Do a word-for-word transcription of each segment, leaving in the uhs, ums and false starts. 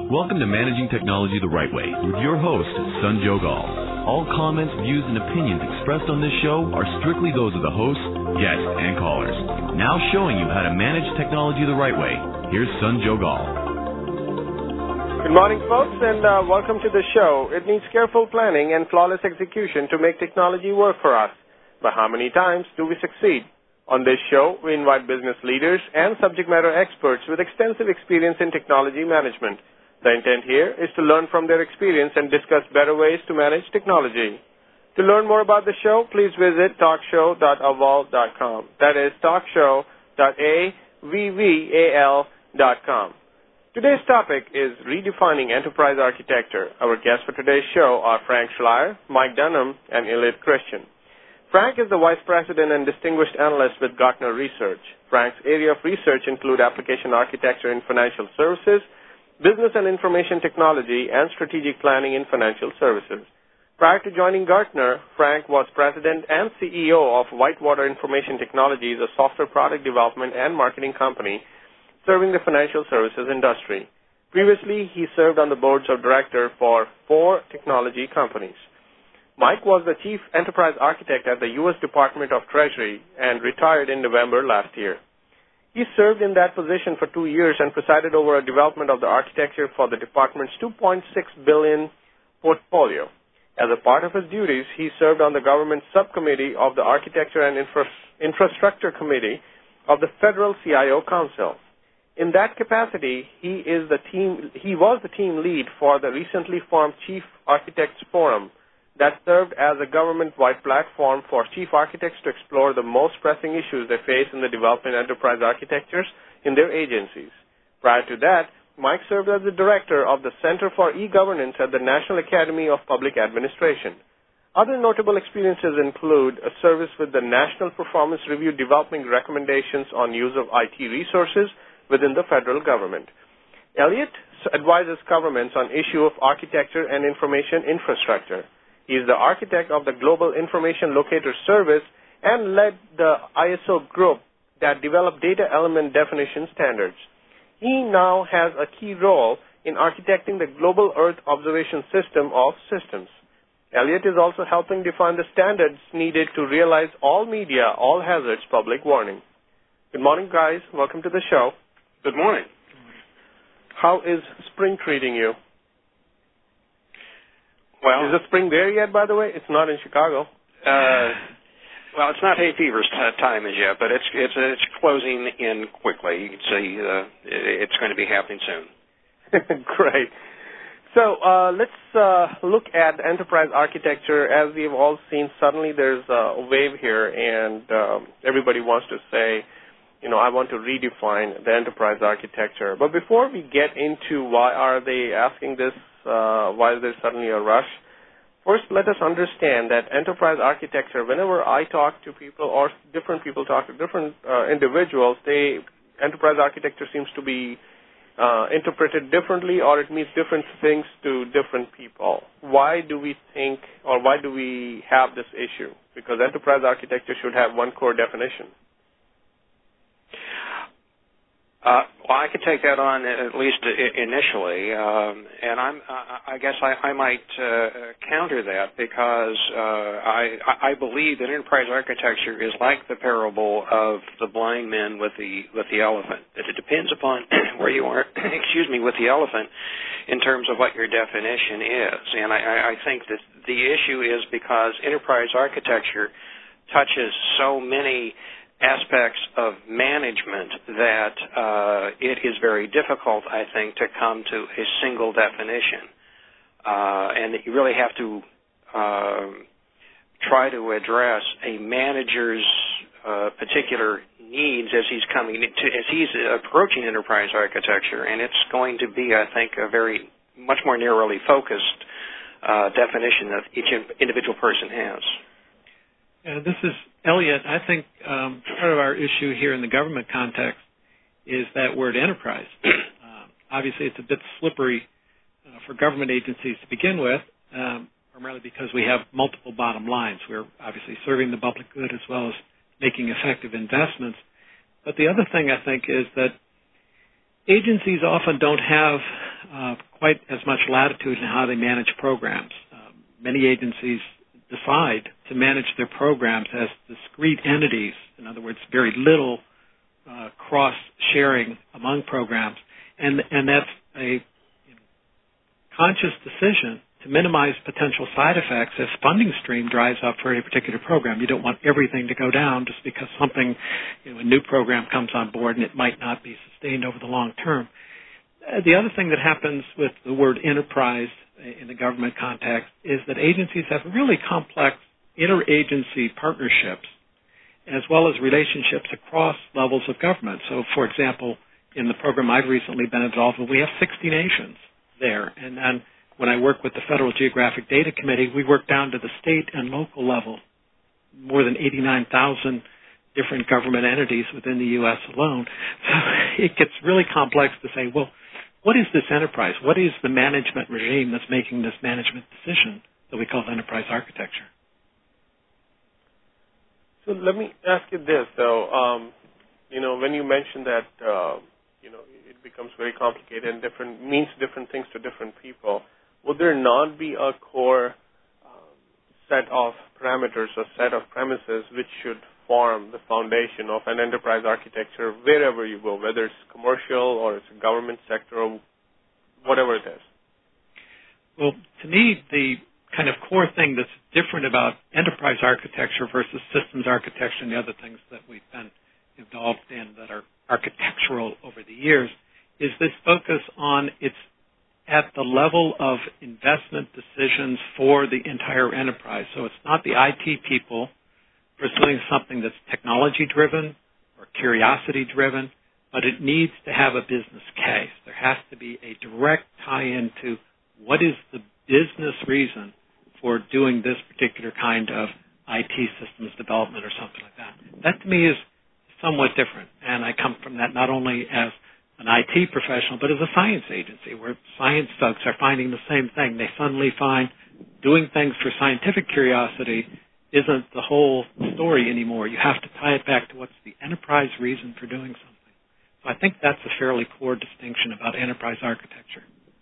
Welcome to Managing Technology the Right Way with your host, Sanjog Aul. All comments, views, and opinions expressed on this show are strictly those of the host, guests, and callers. Now showing you how to manage technology the right way, here's Sanjog Aul. Good morning, folks, and uh, welcome to the show. It needs careful planning and flawless execution to make technology work for us. But how many times do we succeed? On this show, we invite business leaders and subject matter experts with extensive experience in technology management. The intent here is to learn from their experience and discuss better ways to manage technology. To learn more about the show, please visit talk show dot avol dot com. That is talk show dot avol dot com. Today's topic is redefining enterprise architecture. Our guests for today's show are Frank Schleier, Mike Dunham, and Elliot Christian. Frank is the Vice President and Distinguished Analyst with Gartner Research. Frank's area of research include application architecture in financial services, business and information technology, and strategic planning in financial services. Prior to joining Gartner, Frank was President and C E O of Whitewater Information Technologies, a software product development and marketing company serving the financial services industry. Previously, he served on the boards of directors for four technology companies. Mike was the Chief Enterprise Architect at the U S Department of Treasury and retired in November last year. He served in that position for two years and presided over a development of the architecture for the department's two point six billion dollars portfolio. As a part of his duties, he served on the government subcommittee of the Architecture and Infra- Infrastructure Committee of the Federal C I O Council. In that capacity, he is the team. He was the team lead for the recently formed Chief Architects Forum that served as a government-wide platform for chief architects to explore the most pressing issues they face in the development enterprise architectures in their agencies. Prior to that, Mike served as the director of the Center for E-Governance at the National Academy of Public Administration. Other notable experiences include a service with the National Performance Review developing recommendations on use of I T resources within the federal government. Elliot advises governments on issue of architecture and information infrastructure. He is the architect of the Global Information Locator Service and led the I S O group that developed data element definition standards. He now has a key role in architecting the Global Earth Observation System of systems. Elliot is also helping define the standards needed to realize all media, all hazards public warning. Good morning, guys. Welcome to the show. Good morning. How is spring treating you? Well, is the spring there yet, by the way? It's not in Chicago. Uh, well, it's not hay fever time as yet, but it's it's it's closing in quickly. You can see uh, it's going to be happening soon. Great. So uh, let's uh, look at enterprise architecture. As we've all seen, suddenly there's a wave here, and um, everybody wants to say, you know, I want to redefine the enterprise architecture. But before we get into why are they asking this, Uh, why is there suddenly a rush? First, let us understand that enterprise architecture, whenever I talk to people or different people talk to different uh, individuals, they enterprise architecture seems to be uh, interpreted differently, or it means different things to different people. Why do we think, or why do we have this issue? Because enterprise architecture should have one core definition. Uh, well, I could take that on at least initially, um, and I'm, I guess I, I might uh, counter that because uh, I, I believe that enterprise architecture is like the parable of the blind man with the with the elephant. That it depends upon where you are, excuse me, with the elephant in terms of what your definition is. And I, I think that the issue is because enterprise architecture touches so many aspects of management that uh, it is very difficult, I think, to come to a single definition, uh, and that you really have to uh, try to address a manager's uh, particular needs as he's coming to, as he's approaching enterprise architecture, and it's going to be, I think, a very much more narrowly focused uh, definition that each individual person has. Uh, this is Elliot. I think um, part of our issue here in the government context is that word enterprise. Uh, obviously, it's a bit slippery uh, for government agencies to begin with, um, primarily because we have multiple bottom lines. We're obviously serving the public good as well as making effective investments. But the other thing I think is that agencies often don't have uh, quite as much latitude in how they manage programs. Uh, many agencies decide to manage their programs as discrete entities. In other words, very little uh, cross-sharing among programs, and and that's a you know, conscious decision to minimize potential side effects if funding stream dries up for a particular program. You don't want everything to go down just because something, you know, a new program comes on board and it might not be sustained over the long term. Uh, the other thing that happens with the word enterprise in the government context is that agencies have really complex interagency partnerships as well as relationships across levels of government. So, for example, in the program I've recently been involved with, we have sixty nations there. And then when I work with the Federal Geographic Data Committee, we work down to the state and local level, more than eighty-nine thousand different government entities within the U S alone. So it gets really complex to say, well, what is this enterprise? What is the management regime that's making this management decision that we call enterprise architecture? So let me ask you this, though. Um, you know, when you mentioned that, uh, you know, it becomes very complicated and different means different things to different people, would there not be a core um, set of parameters or set of premises which should form the foundation of an enterprise architecture wherever you go, whether it's commercial or it's a government sector or whatever it is? Well, to me, the kind of core thing that's different about enterprise architecture versus systems architecture and the other things that we've been involved in that are architectural over the years is this focus on its at the level of investment decisions for the entire enterprise. So it's not the I T people pursuing something that's technology-driven or curiosity-driven, but it needs to have a business case. There has to be a direct tie-in to what is the business reason for doing this particular kind of I T systems development or something like that. That to me is somewhat different, and I come from that not only as an I T professional, but as a science agency where science folks are finding the same thing. They suddenly find doing things for scientific curiosity isn't the whole story anymore. You have to tie it back to what's the enterprise reason for doing something. So I think that's a fairly core distinction about enterprise architecture.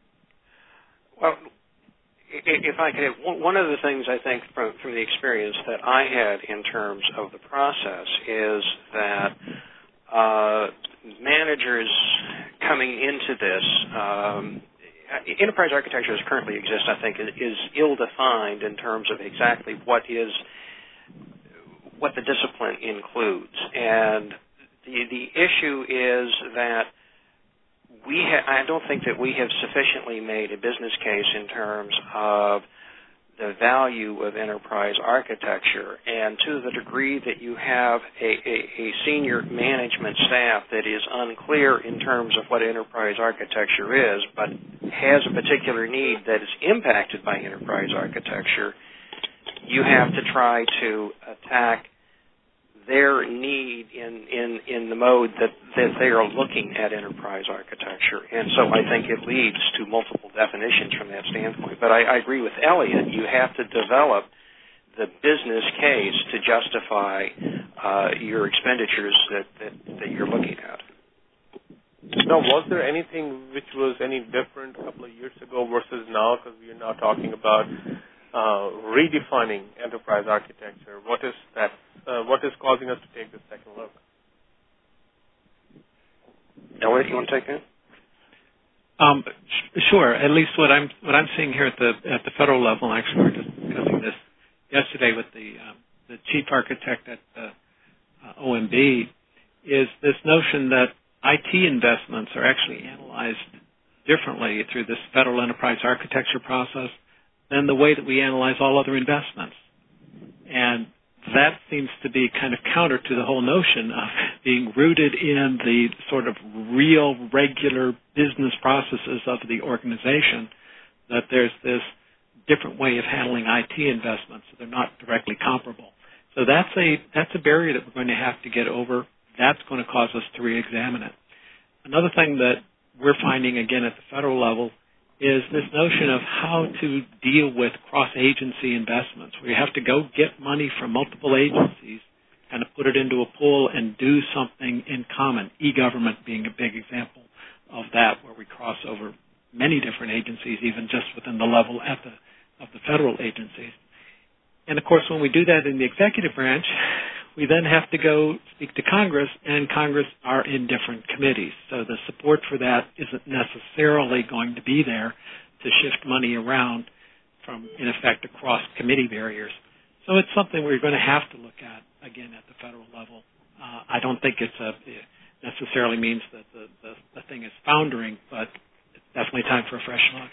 Well, if I could, one of the things I think from, from the experience that I had in terms of the process is that uh, managers coming into this, um, enterprise architecture as currently exists, I think, is ill-defined in terms of exactly what is what the discipline includes. And the the issue is that we ha- I don't think that we have sufficiently made a business case in terms of the value of enterprise architecture, and to the degree that you have a, a, a senior management staff that is unclear in terms of what enterprise architecture is, but has a particular need that is impacted by enterprise architecture, you have to try to attack their need in, in, in the mode that, that they are looking at enterprise architecture. And so I think it leads to multiple definitions from that standpoint. But I, I agree with Elliot. You have to develop the business case to justify uh, your expenditures that, that, that you're looking at. Now, was there anything which was any different a couple of years ago versus now? Because we are now talking about uh, redefining enterprise architecture. What is that? Uh, what is causing us to take this second look? Elliot, you want to take that? Um, sh- sure. At least what I'm what I'm seeing here at the at the federal level. Actually, we were just discussing this yesterday with the um, the chief architect at uh, uh, O M B. Is this notion that I T investments are actually analyzed differently through this federal enterprise architecture process than the way that we analyze all other investments, and that seems to be kind of counter to the whole notion of being rooted in the sort of real, regular business processes of the organization, that there's this different way of handling I T investments. So they're not directly comparable. So that's a that's a barrier that we're going to have to get over. That's going to cause us to re-examine it. Another thing that we're finding, again, at the federal level is this notion of how to deal with cross-agency investments, where you have to go get money from multiple agencies, kind of put it into a pool and do something in common, e-government being a big example of over many different agencies, even just within the level at the of the federal agencies. And, of course, when we do that in the executive branch, we then have to go speak to Congress, and Congress are in different committees. So the support for that isn't necessarily going to be there to shift money around from, in effect, across committee barriers. So it's something we're going to have to look at, again, at the federal level. Uh, I don't think it's a, it necessarily means that the, the, the thing is foundering, but it's definitely time for a fresh look.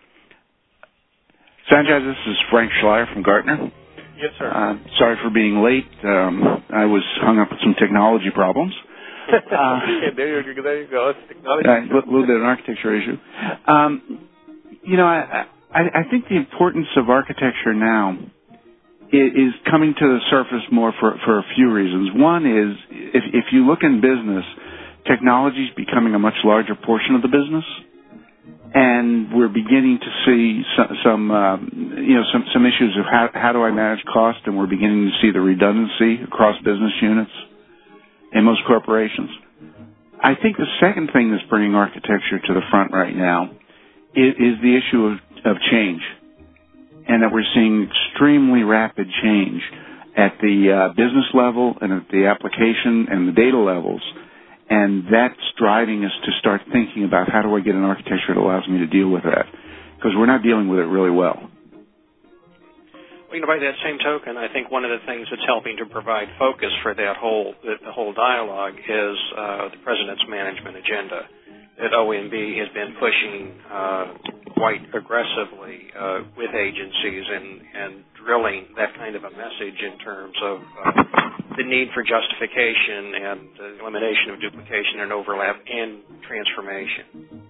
Sanjay, this is Frank Schleier from Gartner. Yes, sir. Uh, sorry for being late. Um, I was hung up with some technology problems. Uh, there, you, there you go. It's technology. A uh, little bit of an architecture issue. Um, you know, I, I, I think the importance of architecture now is, is coming to the surface more for, for a few reasons. One is, if, if you look in business, technology is becoming a much larger portion of the business. And we're beginning to see some, some uh, you know, some, some issues of how, how do I manage cost, and we're beginning to see the redundancy across business units in most corporations. I think the second thing that's bringing architecture to the front right now is, is the issue of, of change, and that we're seeing extremely rapid change at the uh, business level and at the application and the data levels. And that's driving us to start thinking about how do I get an architecture that allows me to deal with that, because we're not dealing with it really well. Well, you know, by that same token, I think one of the things that's helping to provide focus for that whole the, the whole dialogue is uh, the President's management agenda that O M B has been pushing uh, quite aggressively uh, with agencies and, and drilling that kind of a message in terms of uh, the need for justification and the elimination of duplication and overlap and transformation.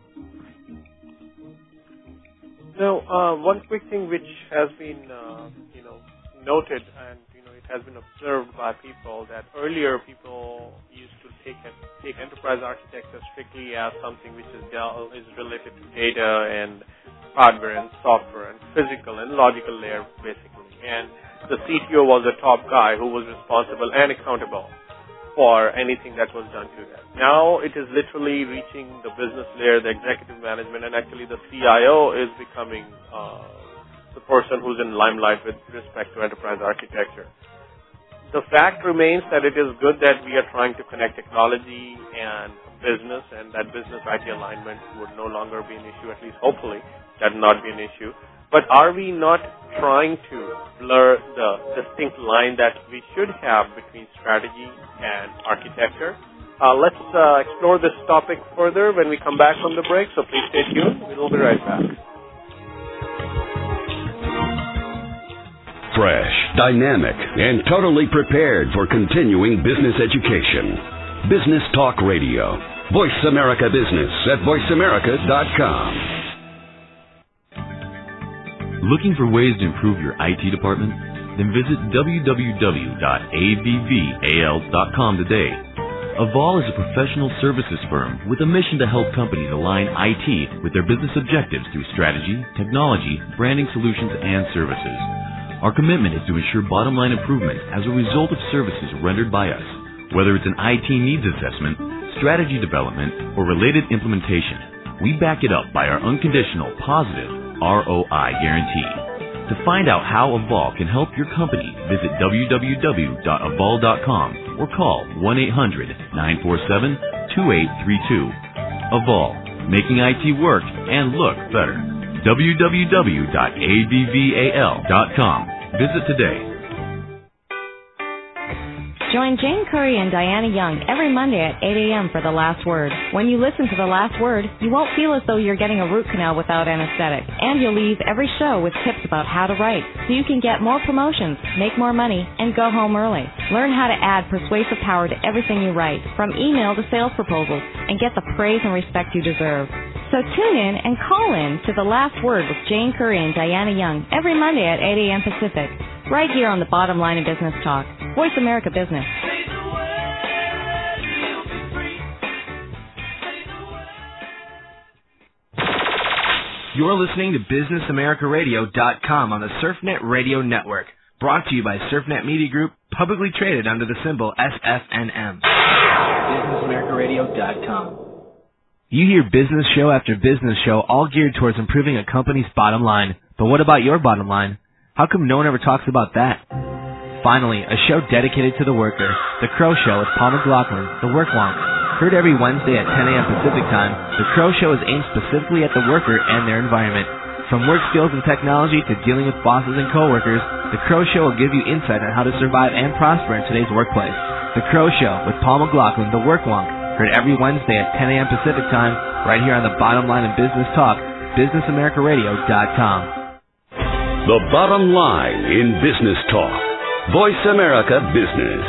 Now, uh, one quick thing which has been, uh, you know, noted, and you know, it has been observed by people that earlier people used to take take enterprise architecture strictly as something which is is related to data and hardware and software and physical and logical layer, basically. And the C T O was the top guy who was responsible and accountable for anything that was done to that. Now it is literally reaching the business layer, the executive management, and actually the C I O is becoming uh, the person who's in limelight with respect to enterprise architecture. The fact remains that it is good that we are trying to connect technology and business, and that business I T alignment would no longer be an issue, at least hopefully that would not be an issue. But are we not trying to blur the distinct line that we should have between strategy and architecture? Uh, let's uh, explore this topic further when we come back from the break, so please stay tuned. We'll be right back. Fresh, dynamic, and totally prepared for continuing business education. Business Talk Radio. Voice America Business at voice america dot com. Looking for ways to improve your I T department? Then visit w w w dot a v v a l dot com today. Avol is a professional services firm with a mission to help companies align I T with their business objectives through strategy, technology, branding solutions, and services. Our commitment is to ensure bottom-line improvement as a result of services rendered by us, whether it's an I T needs assessment, strategy development, or related implementation. We back it up by our unconditional, positive R O I guarantee. To find out how Avol can help your company, visit w w w dot avol dot com or call one eight hundred nine four seven two eight three two. Avol, making I T work and look better. w w w dot a v v a l dot com. Visit today. Join Jane Curry and Diana Young every Monday at eight a.m. for The Last Word. When you listen to The Last Word, you won't feel as though you're getting a root canal without anesthetic. And you'll leave every show with tips about how to write, so you can get more promotions, make more money, and go home early. Learn how to add persuasive power to everything you write, from email to sales proposals, and get the praise and respect you deserve. So tune in and call in to The Last Word with Jane Curry and Diana Young every Monday at eight a.m. Pacific, right here on the Bottom Line of Business Talk, Voice America Business. You're listening to Business America Radio dot com on the SurfNet Radio Network, brought to you by SurfNet Media Group, publicly traded under the symbol S F N M. Business America Radio dot com. You hear business show after business show all geared towards improving a company's bottom line. But what about your bottom line? How come no one ever talks about that? Finally, a show dedicated to the worker, The Crow Show with Paul McLaughlin, The Work Wonk. Heard every Wednesday at ten a.m. Pacific Time, The Crow Show is aimed specifically at the worker and their environment. From work skills and technology to dealing with bosses and coworkers, The Crow Show will give you insight on how to survive and prosper in today's workplace. The Crow Show with Paul McLaughlin, The Work Wonk. Heard every Wednesday at ten a.m. Pacific Time, right here on the Bottom Line in Business Talk, business america radio dot com. The Bottom Line in Business Talk. Voice America Business.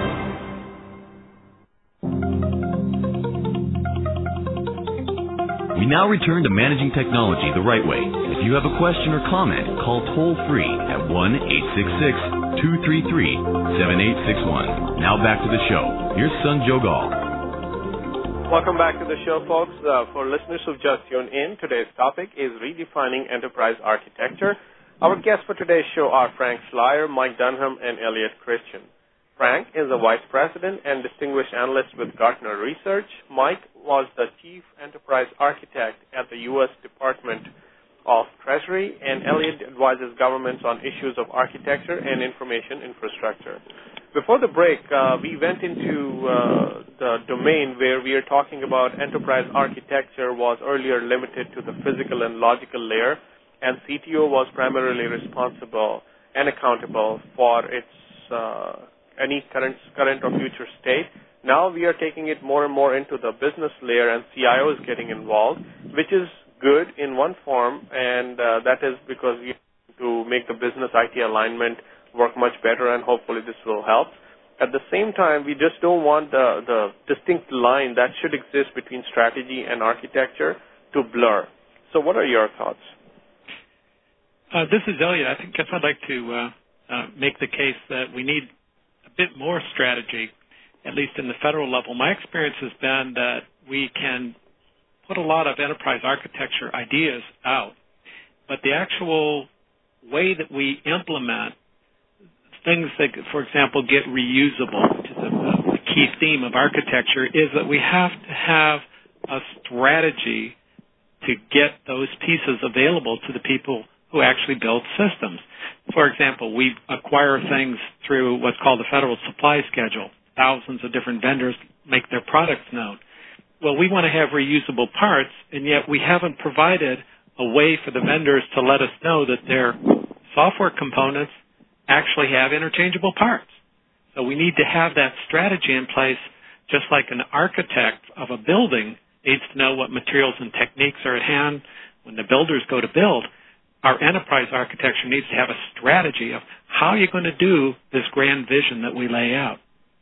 We now return to managing technology the right way. If you have a question or comment, call toll-free at one eight six six, two three three, seven eight six one. Now back to the show. Here's Sanjog Aul. Welcome back to the show, folks. Uh, for listeners who've just tuned in, today's topic is redefining enterprise architecture. Our guests for today's show are Frank Schleyer, Mike Dunham, and Elliot Christian. Frank is a vice president and distinguished analyst with Gartner Research. Mike was the chief enterprise architect at the U S Department of Treasury, and Elliot advises governments on issues of architecture and information infrastructure. Before the break, uh, we went into uh, the domain where we are talking about enterprise architecture was earlier limited to the physical and logical layer, and C T O was primarily responsible and accountable for its uh, any current, current or future state. Now we are taking it more and more into the business layer, and C I O is getting involved, which is good in one form, and uh, that is because we have to make the business I T alignment work much better, and hopefully this will help. At the same time, we just don't want the, the distinct line that should exist between strategy and architecture to blur. So what are your thoughts? Uh, this is Elliot. I think I'd like to uh, uh, make the case that we need a bit more strategy, at least in the federal level. My experience has been that we can put a lot of enterprise architecture ideas out, but the actual way that we implement things that, for example, get reusable, which is a, a key theme of architecture, is that we have to have a strategy to get those pieces available to the people who actually build systems. For example, we acquire things through what's called the Federal Supply Schedule. Thousands of different vendors make their products known. Well, we want to have reusable parts, and yet we haven't provided a way for the vendors to let us know that their software components actually have interchangeable parts. So we need to have that strategy in place, just like an architect of a building needs to know what materials and techniques are at hand when the builders go to build. Our enterprise architecture needs to have a strategy of how you're going to do this grand vision that we lay out.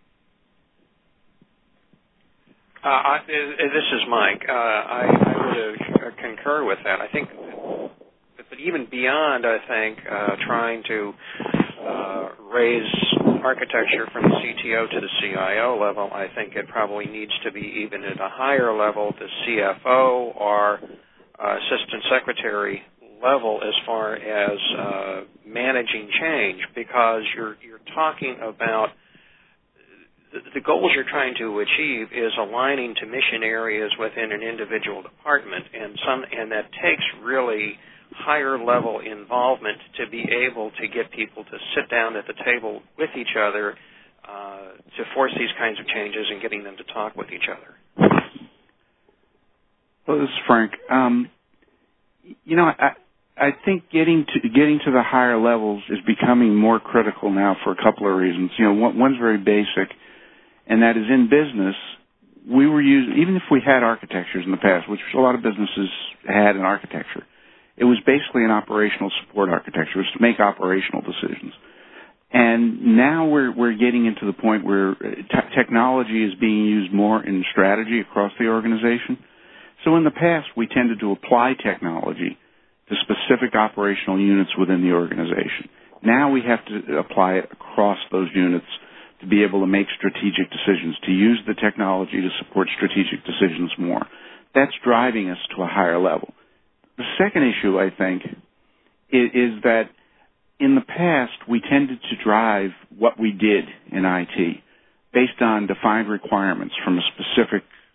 Uh, I, this is Mike. Uh, I, I would uh, concur with that. I think, but even beyond, I think, uh, trying to uh, raise architecture from the C T O to the C I O level, I think it probably needs to be even at a higher level, the C F O or uh, assistant secretary level, as far as uh, managing change, because you're you're talking about the, the goals you're trying to achieve is aligning to mission areas within an individual department, and some and that takes really higher level involvement to be able to get people to sit down at the table with each other uh, to force these kinds of changes and getting them to talk with each other. Well, this is Frank. Um, you know, I, I think getting to getting to the higher levels is becoming more critical now for a couple of reasons. You know, one, one's very basic, and that is in business. We were using, even if we had architectures in the past, which a lot of businesses had an architecture, it was basically an operational support architecture. It was to make operational decisions. And now we're we're getting into the point where t- technology is being used more in strategy across the organization. So in the past, we tended to apply technology to specific operational units within the organization. Now we have to apply it across those units to be able to make strategic decisions, to use the technology to support strategic decisions more. That's driving us to a higher level. The second issue, I think, is, is that in the past, we tended to drive what we did in I T based on defined requirements from a specific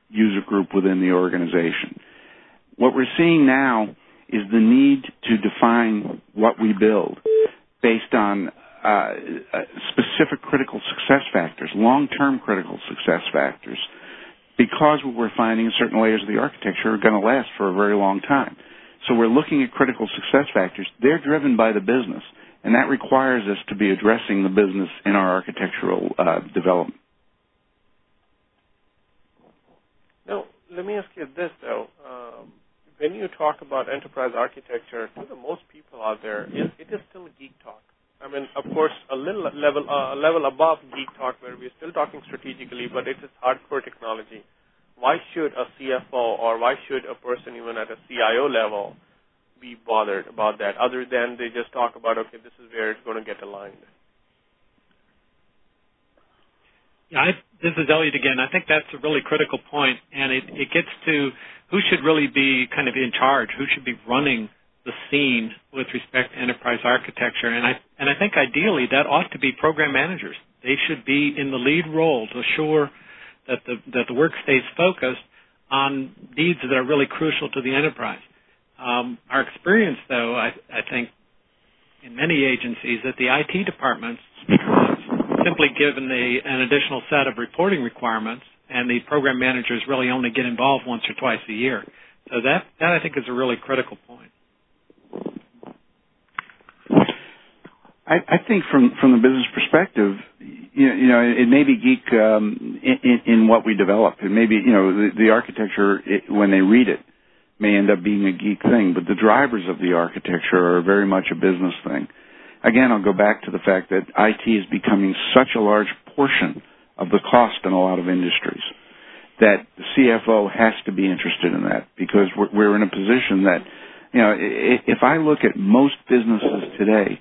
user group within the organization. What we're seeing now is the need to define what we build based on uh, specific critical success factors, long-term critical success factors, because what we're finding in certain layers of the architecture are going to last for a very long time. So we're looking at critical success factors. They're driven by the business, and that requires us to be addressing the business in our architectural uh, development. Now, let me ask you this, though. Um, when you talk about enterprise architecture, to the most people out there, it, it is still geek talk. I mean, of course, a little level uh, a level above geek talk where we're still talking strategically, but it is hardcore technology. Why should a C F O or why should a person even at a C I O level be bothered about that, other than they just talk about, okay, this is where it's going to get aligned? Yeah, I, this is Elliot again. I think that's a really critical point, and it, it gets to who should really be kind of in charge, who should be running the scene with respect to enterprise architecture. And I and I think ideally that ought to be program managers. They should be in the lead role to assure that the that the work stays focused on needs that are really crucial to the enterprise. Um, our experience, though, I, I think, in many agencies, that the I T departments uh, simply given the, an additional set of reporting requirements, and the program managers really only get involved once or twice a year. So that, that I think, is a really critical point. I, I think from, from the business perspective, you know, you know it may be geek um, in, in what we develop. It may be, you know, the, the architecture, it, when they read it, may end up being a geek thing, but the drivers of the architecture are very much a business thing. Again, I'll go back to the fact that I T is becoming such a large portion of the cost in a lot of industries that the C F O has to be interested in that, because we're, we're in a position that, you know, if I look at most businesses today,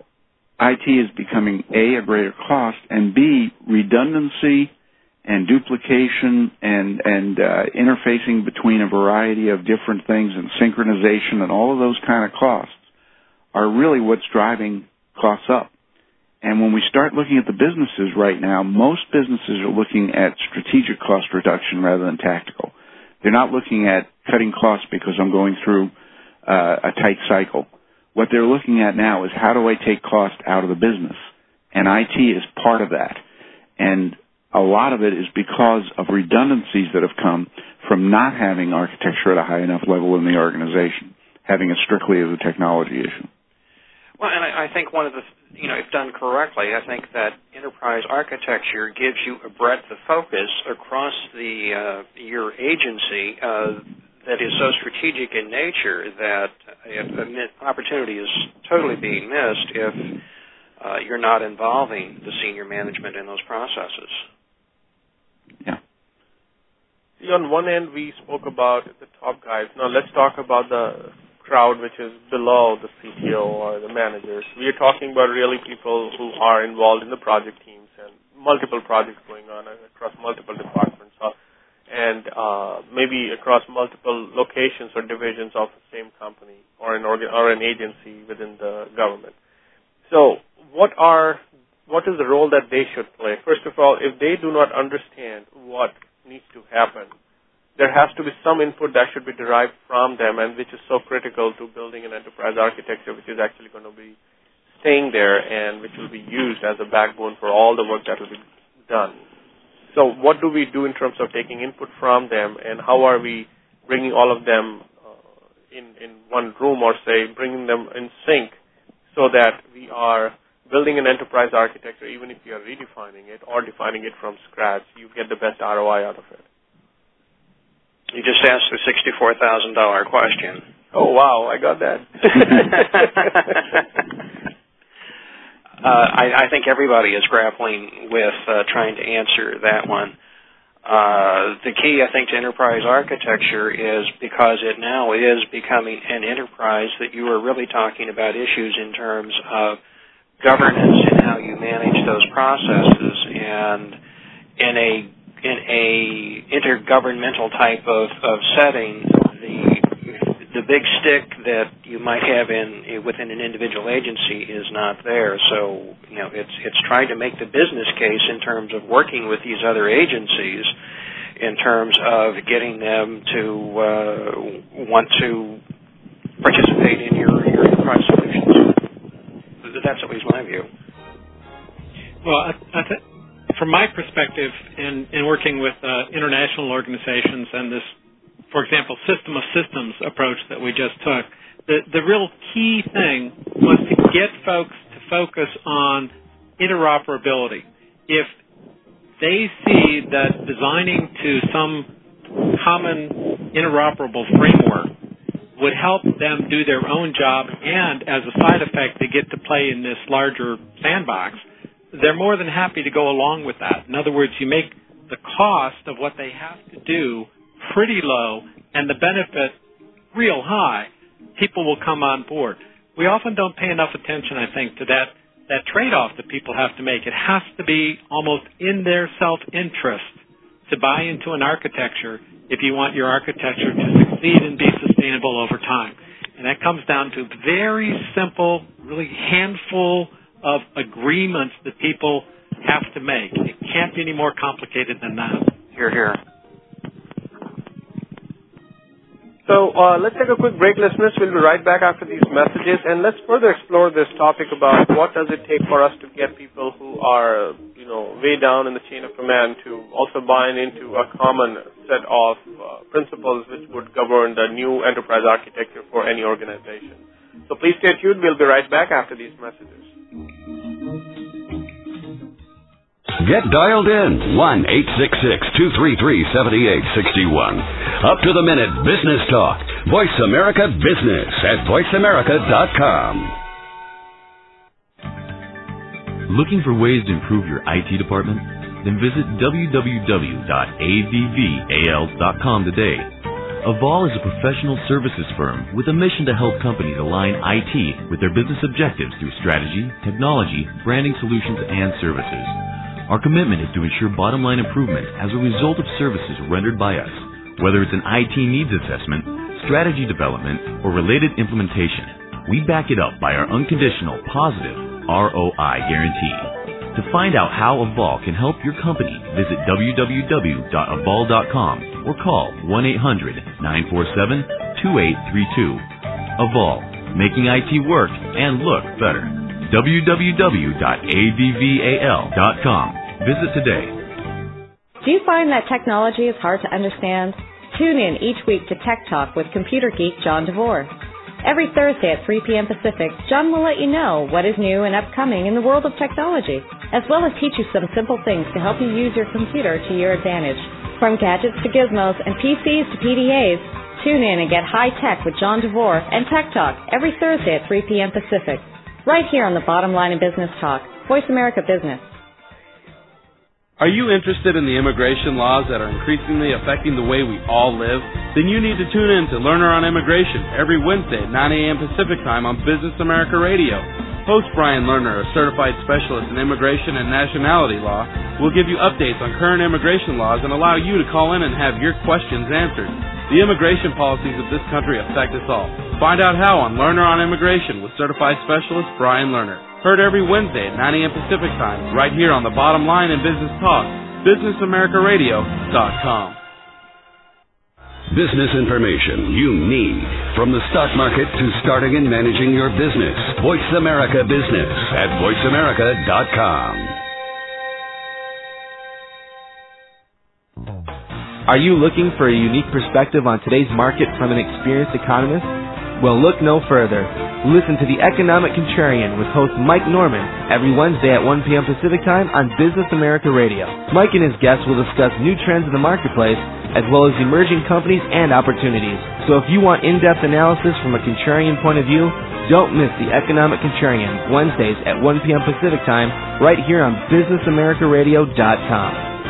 I T is becoming, A, a greater cost, and B, redundancy and duplication and, and uh, interfacing between a variety of different things and synchronization and all of those kind of costs are really what's driving costs up. And when we start looking at the businesses right now, most businesses are looking at strategic cost reduction rather than tactical. They're not looking at cutting costs because I'm going through uh, a tight cycle. What they're looking at now is how do I take cost out of the business? And I T is part of that. And a lot of it is because of redundancies that have come from not having architecture at a high enough level in the organization, having it strictly as a technology issue. Well, and I, I think one of the, you know, if done correctly, I think that enterprise architecture gives you a breadth of focus across the uh, your agency uh, that is so strategic in nature that an opportunity is totally being missed if uh, you're not involving the senior management in those processes. Yeah. See, on one end, we spoke about the top guys. Now let's talk about the crowd which is below the C T O or the managers. We are talking about really people who are involved in the project teams and multiple projects going on across multiple departments, uh, and uh, maybe across multiple locations or divisions of the same company or an organ- or an agency within the government. So what are what is the role that they should play? First of all, if they do not understand what needs to happen, there has to be some input that should be derived from them, and which is so critical to building an enterprise architecture, which is actually going to be staying there and which will be used as a backbone for all the work that will be done. So what do we do in terms of taking input from them, and how are we bringing all of them uh, in, in one room, or say bringing them in sync so that we are building an enterprise architecture, even if you are redefining it or defining it from scratch, you get the best R O I out of it. You just asked the sixty-four thousand dollars question. Oh, wow, I got that. uh, I, I think everybody is grappling with uh, trying to answer that one. Uh, the key, I think, to enterprise architecture is because it now is becoming an enterprise that you are really talking about issues in terms of governance and how you manage those processes, and in a in a intergovernmental type of, of setting, the the big stick that you might have in within an individual agency is not there. So, you know, it's it's trying to make the business case in terms of working with these other agencies in terms of getting them to uh, want to participate in your, your enterprise solutions. That's at least my view. Well, I, I th- from my perspective, in, in working with uh, international organizations and this, for example, system of systems approach that we just took, the, the real key thing was to get folks to focus on interoperability. If they see that designing to some common interoperable framework would help them do their own job, and as a side effect, they get to play in this larger sandbox, they're more than happy to go along with that. In other words, you make the cost of what they have to do pretty low and the benefit real high. People will come on board. We often don't pay enough attention, I think, to that, that trade-off that people have to make. It has to be almost in their self-interest to buy into an architecture if you want your architecture to succeed and be sustainable over time. And that comes down to very simple, really handful of agreements that people have to make. It can't be any more complicated than that. Hear, hear. So uh, let's take a quick break, listeners. We'll be right back after these messages, and let's further explore this topic about what does it take for us to get people who are, you know, way down in the chain of command to also buy into a common set of uh, principles which would govern the new enterprise architecture for any organization. So please stay tuned. We'll be right back after these messages. Get dialed in, one eight six six, two three three, seven eight six one. Up to the minute business talk. Voice America Business at voice america dot com. Looking for ways to improve your I T department? Then visit w w w dot a v v a l dot com today. Avol is a professional services firm with a mission to help companies align I T with their business objectives through strategy, technology, branding solutions, and services. Our commitment is to ensure bottom-line improvement as a result of services rendered by us, whether it's an I T needs assessment, strategy development, or related implementation. We back it up by our unconditional, positive R O I guarantee. To find out how Avol can help your company, visit w w w dot avol dot com or call one eight hundred, nine four seven, two eight three two. Avol, making I T work and look better. w w w dot a v v a l dot com. Visit today. Do you find that technology is hard to understand? Tune in each week to Tech Talk with computer geek John DeVore. Every Thursday at three p.m. Pacific, John will let you know what is new and upcoming in the world of technology, as well as teach you some simple things to help you use your computer to your advantage. From gadgets to gizmos and P Cs to P D As, tune in and get high tech with John DeVore and Tech Talk every Thursday at three p.m. Pacific, right here on the Bottom Line in Business Talk, Voice America Business. Are you interested in the immigration laws that are increasingly affecting the way we all live? Then you need to tune in to Learner on Immigration every Wednesday at nine a.m. Pacific Time on Business America Radio. Host Brian Lerner, a certified specialist in immigration and nationality law, will give you updates on current immigration laws and allow you to call in and have your questions answered. The immigration policies of this country affect us all. Find out how on Learner on Immigration with certified specialist Brian Lerner. Heard every Wednesday at nine a.m. Pacific Time, right here on the Bottom Line in Business Talk, business america radio dot com. Business information you need. From the stock market to starting and managing your business. Voice America Business at voice america dot com. Are you looking for a unique perspective on today's market from an experienced economist? Well, look no further. Listen to The Economic Contrarian with host Mike Norman every Wednesday at one p.m. Pacific Time on Business America Radio. Mike and his guests will discuss new trends in the marketplace as well as emerging companies and opportunities. So if you want in-depth analysis from a contrarian point of view, don't miss The Economic Contrarian Wednesdays at one p.m. Pacific Time right here on business america radio dot com.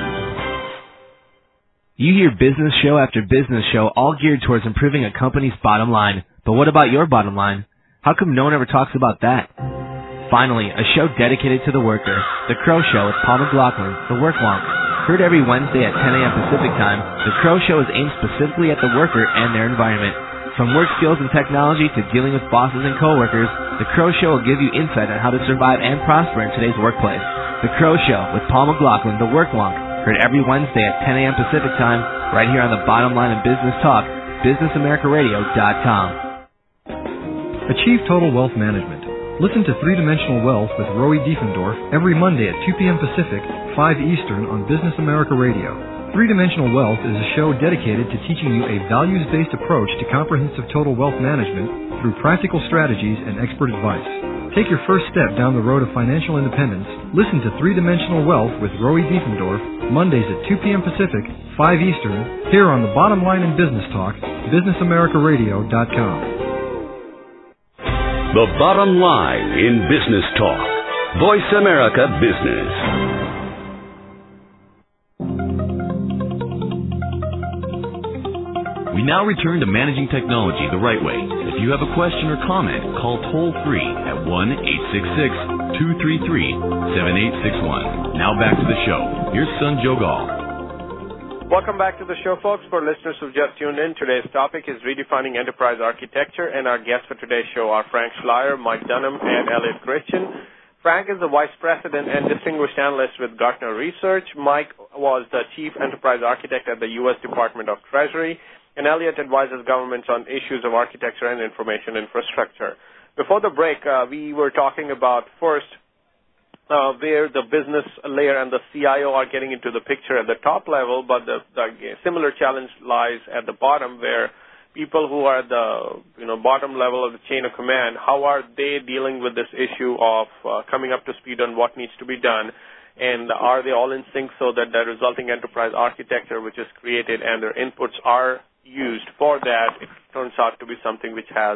You hear business show after business show all geared towards improving a company's bottom line. But what about your bottom line? How come no one ever talks about that? Finally, a show dedicated to the worker, The Crow Show with Paul McLaughlin, The Work Wonk. Heard every Wednesday at ten a.m. Pacific Time, The Crow Show is aimed specifically at the worker and their environment. From work skills and technology to dealing with bosses and coworkers, The Crow Show will give you insight on how to survive and prosper in today's workplace. The Crow Show with Paul McLaughlin, The Work Wonk. Heard every Wednesday at ten a.m. Pacific Time, right here on the Bottom Line of Business Talk, business america radio dot com. Achieve total wealth management. Listen to Three-Dimensional Wealth with Roy Diefendorf every Monday at two p.m. Pacific, five Eastern on Business America Radio. Three-Dimensional Wealth is a show dedicated to teaching you a values-based approach to comprehensive total wealth management through practical strategies and expert advice. Take your first step down the road of financial independence. Listen to Three-Dimensional Wealth with Roy Diefendorf, Mondays at two p.m. Pacific, five Eastern, here on the Bottom Line in Business Talk, business america radio dot com. The Bottom Line in Business Talk, Voice America Business. We now return to managing technology the right way. If you have a question or comment, call toll-free at one eight six six, two three three, seven eight six one. Now back to the show. Here's Sanjog Aul. Welcome back to the show, folks. For listeners who've just tuned in, today's topic is redefining enterprise architecture, and our guests for today's show are Frank Schleier, Mike Dunham, and Elliot Christian. Frank is the Vice President and Distinguished Analyst with Gartner Research. Mike was the Chief Enterprise Architect at the U S Department of Treasury. And Elliot advises governments on issues of architecture and information infrastructure. Before the break, uh, we were talking about first uh, where the business layer and the C I O are getting into the picture at the top level, but the, the similar challenge lies at the bottom, where people who are at the you know bottom level of the chain of command, how are they dealing with this issue of uh, coming up to speed on what needs to be done? And are they all in sync so that the resulting enterprise architecture which is created and their inputs are used for that, it turns out to be something which has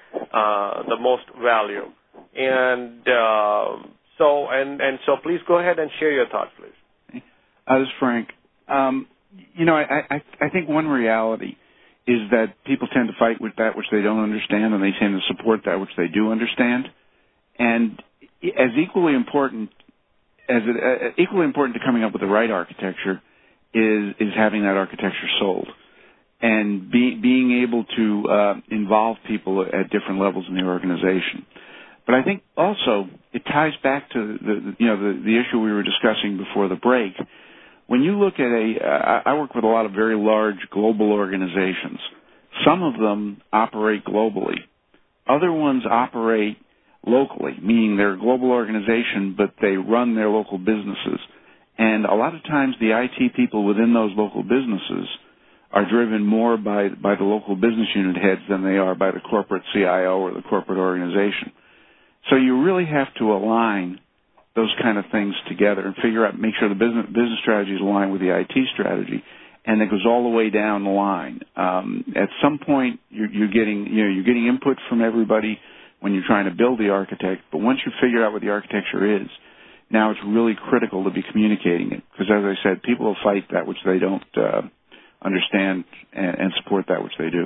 uh, the most value. And uh, so, and, and so, please go ahead and share your thoughts, please. Uh, this is Frank. Um, you know, I, I, I think one reality is that people tend to fight with that which they don't understand, and they tend to support that which they do understand. And as equally important as it, uh, equally important to coming up with the right architecture is is having that architecture sold. And be, being able to uh, involve people at different levels in the organization. But I think also it ties back to the you know the, the issue we were discussing before the break. When you look at a, uh, I work with a lot of very large global organizations. Some of them operate globally. Other ones operate locally, meaning they're a global organization, but they run their local businesses. And a lot of times the I T people within those local businesses are driven more by by the local business unit heads than they are by the corporate C I O or the corporate organization. So you really have to align those kind of things together and figure out, make sure the business business strategy is aligned with the I T strategy, and it goes all the way down the line. Um, at some point, you're, you're getting you know you're getting input from everybody when you're trying to build the architect. But once you figure out what the architecture is, now it's really critical to be communicating it, because as I said, people will fight that which they don't Uh, understand and, and support that which they do.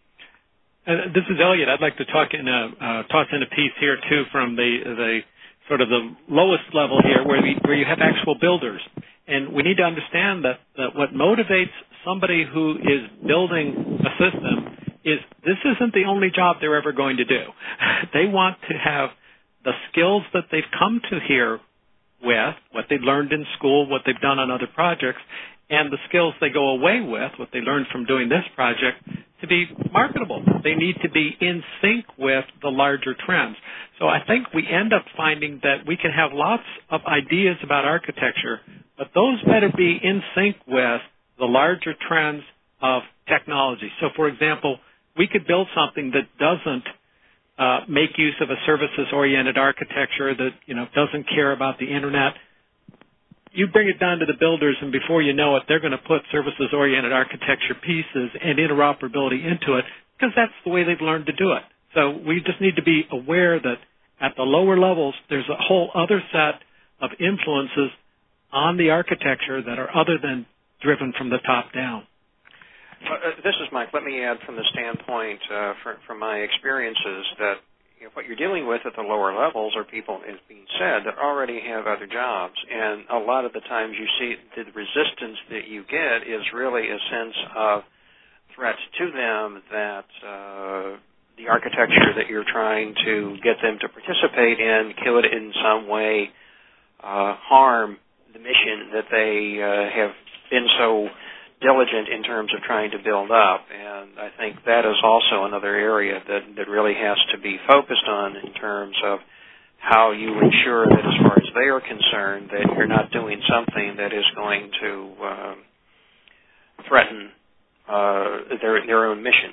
Uh, this is Elliot. I'd like to talk in a, uh, toss in a piece here too from the the sort of the lowest level here, where we, where you have actual builders, and we need to understand that, that what motivates somebody who is building a system is this isn't the only job they're ever going to do. They want to have the skills that they've come to here with, what they've learned in school, what they've done on other projects, and the skills they go away with, what they learned from doing this project, to be marketable. They need to be in sync with the larger trends. So I think we end up finding that we can have lots of ideas about architecture, but those better be in sync with the larger trends of technology. So, for example, we could build something that doesn't uh, make use of a services-oriented architecture, that you know doesn't care about the Internet. You bring it down to the builders, and before you know it, they're going to put services-oriented architecture pieces and interoperability into it, because that's the way they've learned to do it. So we just need to be aware that at the lower levels, there's a whole other set of influences on the architecture that are other than driven from the top down. Uh, this is Mike. Let me add from the standpoint, uh, for, from my experiences, that you know, what you're dealing with at the lower levels are people, as being said, that already have other jobs. And a lot of the times you see the resistance that you get is really a sense of threats to them that uh, the architecture that you're trying to get them to participate in could in some way uh, harm the mission that they uh, have been so diligent in terms of trying to build up. And I think that is also another area that, that really has to be focused on in terms of how you ensure that as far as they are concerned that you're not doing something that is going to uh, threaten uh, their, their own mission.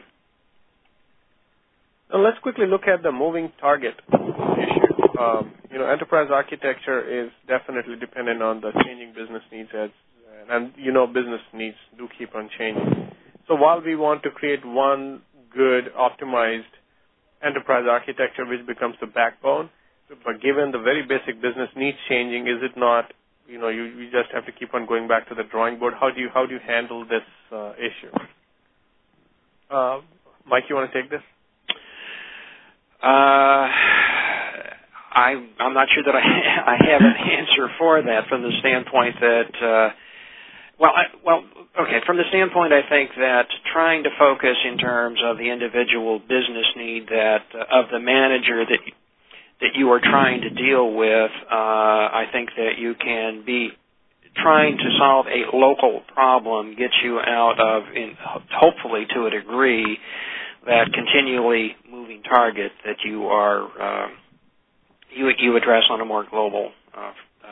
Now let's quickly look at the moving target issue. Um, you know, enterprise architecture is definitely dependent on the changing business needs, as, and you know, business needs do keep on changing. So while we want to create one good, optimized enterprise architecture which becomes the backbone, but given the very basic business needs changing, is it not? You know, you, you just have to keep on going back to the drawing board. How do you how do you handle this uh, issue? Uh, Mike, you want to take this? Uh, I, I'm not sure that I, I have an answer for that from the standpoint that, uh, well, I, well, okay, from the standpoint I think that trying to focus in terms of the individual business need that uh, of the manager that that you are trying to deal with, uh, I think that you can be trying to solve a local problem gets you out of, in, hopefully to a degree, that continually moving target that you are uh, you you address on a more global uh,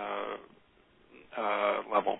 uh, uh, level.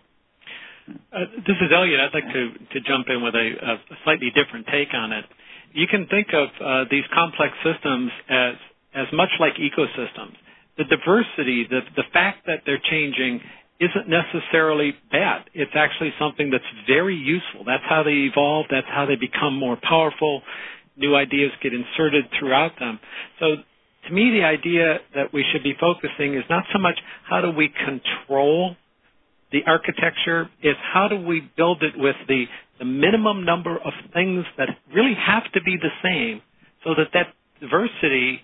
Uh, this is Elliot. I'd like to, to jump in with a, a slightly different take on it. You can think of uh, these complex systems as as much like ecosystems. The diversity, the the fact that they're changing isn't necessarily bad. It's actually something that's very useful. That's how they evolve. That's how they become more powerful. New ideas get inserted throughout them. So to me, the idea that we should be focusing is not so much how do we control the architecture, it's how do we build it with the, the minimum number of things that really have to be the same so that that diversity,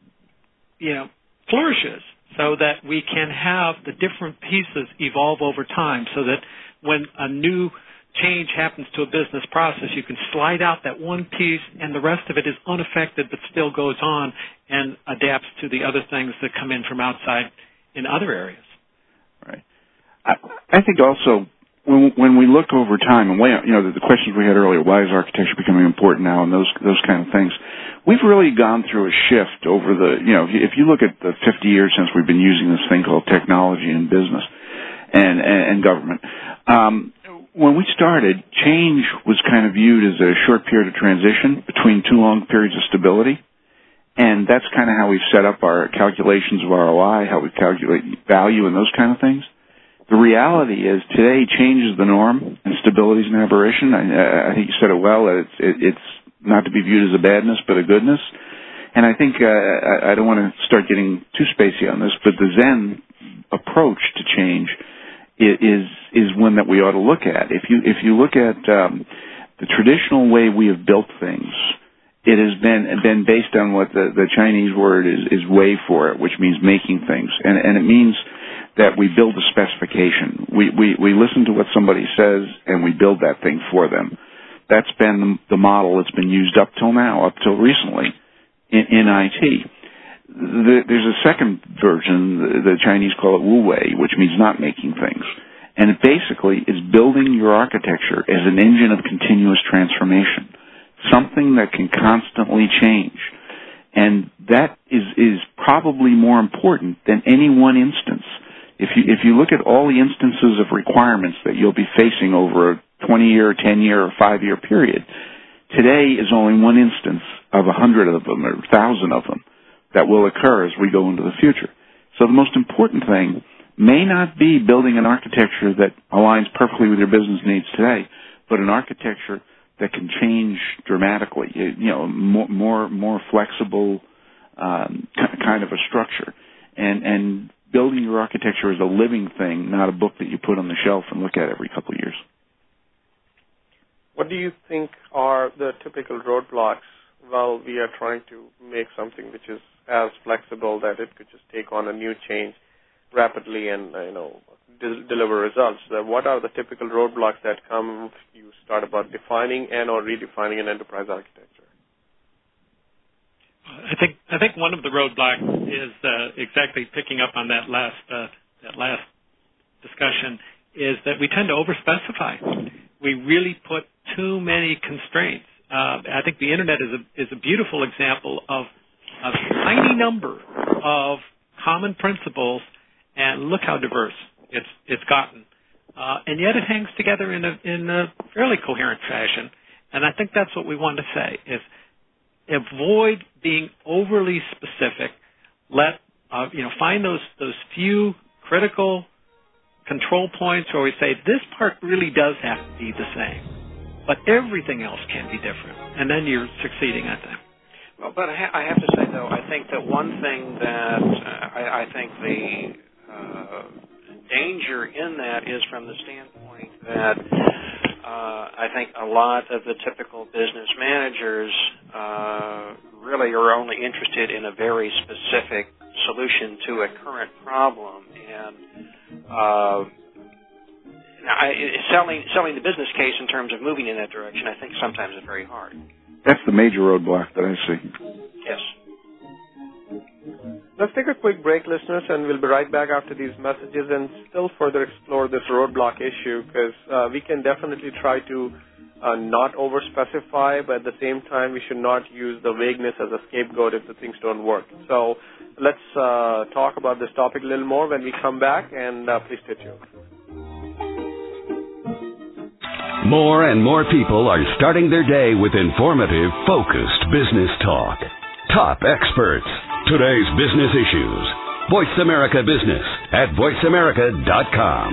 you know, flourishes, so that we can have the different pieces evolve over time, so that when a new change happens to a business process, you can slide out that one piece and the rest of it is unaffected but still goes on and adapts to the other things that come in from outside in other areas. Right. I, I think also when when we look over time and way, you know, the, the questions we had earlier, why is architecture becoming important now, and those those kind of things, we've really gone through a shift over the, you know, if you, if you look at the fifty years since we've been using this thing called technology in business and and, and government. Um, When we started, change was kind of viewed as a short period of transition between two long periods of stability, and that's kind of how we've set up our calculations of R O I, how we calculate value and those kind of things. The reality is today change is the norm, and stability is an aberration. I, I think you said it well. It's, it, it's not to be viewed as a badness, but a goodness. And I think uh, I, I don't want to start getting too spacey on this, but the Zen approach to change is is one that we ought to look at. If you if you look at um, the traditional way we have built things, it has been been based on what the, the Chinese word is, is wei for it, which means making things, and and it means that we build a specification. We we we listen to what somebody says and we build that thing for them. That's been the model that's been used up till now, up till recently, in, in I T. The, there's a second version, the, the Chinese call it wu wei, which means not making things. And it basically is building your architecture as an engine of continuous transformation, something that can constantly change. And that is, is probably more important than any one instance. If you, if you look at all the instances of requirements that you'll be facing over a twenty-year, ten-year, or five-year period, today is only one instance of a hundred of them or a thousand of them that will occur as we go into the future. So the most important thing may not be building an architecture that aligns perfectly with your business needs today, but an architecture that can change dramatically, you know, more more, more flexible um, kind of a structure. And, and building your architecture as a living thing, not a book that you put on the shelf and look at every couple of years. What do you think are the typical roadblocks while we are trying to make something which is as flexible that it could just take on a new change rapidly and, uh, you know, de- deliver results? Uh, what are the typical roadblocks that come if you start about defining and or redefining an enterprise architecture? I think I think one of the roadblocks is uh, exactly picking up on that last uh, that last discussion is that we tend to overspecify. We really put too many constraints. Uh, I think the Internet is a, is a beautiful example of a tiny number of common principles, and look how diverse it's it's gotten. Uh, and yet it hangs together in a in a fairly coherent fashion. And I think that's what we want to say: is avoid being overly specific. Let uh, you know, find those those few critical control points where we say this part really does have to be the same, but everything else can be different, and then you're succeeding, I think. Well, but I, ha- I have to say, though, I think that one thing that uh, I, I think the uh, danger in that is from the standpoint that uh, I think a lot of the typical business managers uh, really are only interested in a very specific solution to a current problem, and uh, I, selling selling the business case in terms of moving in that direction, I think sometimes is very hard. That's the major roadblock that I see. Yes. Let's take a quick break, listeners, and we'll be right back after these messages and still further explore this roadblock issue, because uh, we can definitely try to uh, not overspecify, but at the same time we should not use the vagueness as a scapegoat if the things don't work. So let's uh, talk about this topic a little more when we come back, and uh, please stay tuned. More and more people are starting their day with informative, focused business talk. Top experts. Today's business issues. Voice America Business at voice america dot com.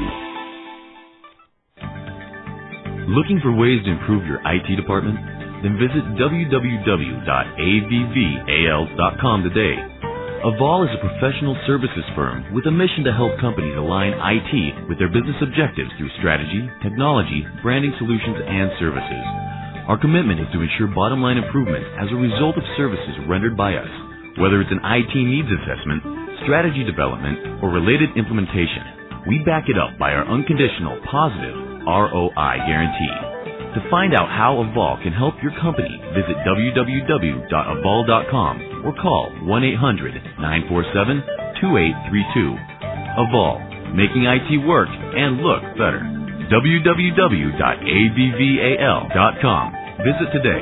Looking for ways to improve your I T department? Then visit w w w dot a v v a l dot com today. Avol is a professional services firm with a mission to help companies align I T with their business objectives through strategy, technology, branding solutions, and services. Our commitment is to ensure bottom-line improvement as a result of services rendered by us, whether it's an I T needs assessment, strategy development, or related implementation. We back it up by our unconditional, positive R O I guarantee. To find out how Avol can help your company, visit w w w dot avol dot com or call one eight hundred nine four seven two eight three two. Avol, making I T work and look better. w w w dot a v v a l dot com. Visit today.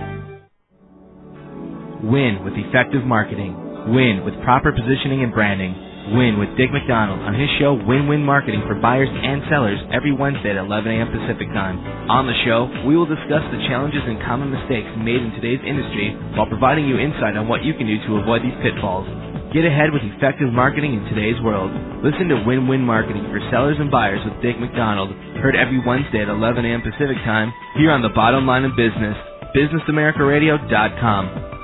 Win with effective marketing. Win with proper positioning and branding. Win with Dick McDonald on his show Win-Win Marketing for Buyers and Sellers every Wednesday at eleven a.m. Pacific Time. On the show, we will discuss the challenges and common mistakes made in today's industry while providing you insight on what you can do to avoid these pitfalls. Get ahead with effective marketing in today's world. Listen to Win-Win Marketing for Sellers and Buyers with Dick McDonald, heard every Wednesday at eleven a.m. Pacific Time here on the Bottom Line of Business, business america radio dot com.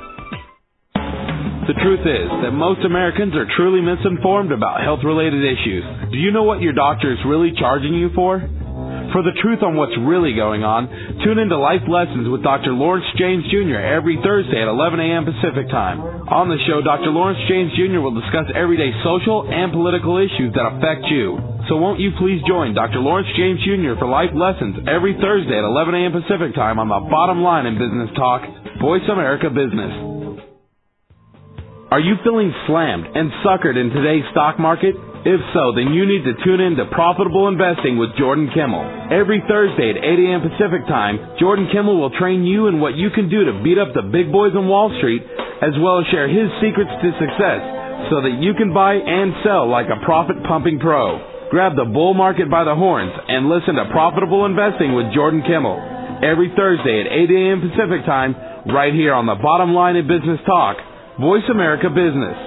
The truth is that most Americans are truly misinformed about health-related issues. Do you know what your doctor is really charging you for? For the truth on what's really going on, tune into Life Lessons with Doctor Lawrence James Junior every Thursday at eleven a.m. Pacific Time. On the show, Doctor Lawrence James Junior will discuss everyday social and political issues that affect you. So won't you please join Doctor Lawrence James Junior for Life Lessons every Thursday at eleven a.m. Pacific Time on the Bottom Line in Business Talk, Voice America Business. Are you feeling slammed and suckered in today's stock market? If so, then you need to tune in to Profitable Investing with Jordan Kimmel. Every Thursday at eight a.m. Pacific Time, Jordan Kimmel will train you in what you can do to beat up the big boys on Wall Street, as well as share his secrets to success so that you can buy and sell like a profit-pumping pro. Grab the bull market by the horns and listen to Profitable Investing with Jordan Kimmel. Every Thursday at eight a.m. Pacific Time, right here on the Bottom Line in Business Talk, Voice America Business.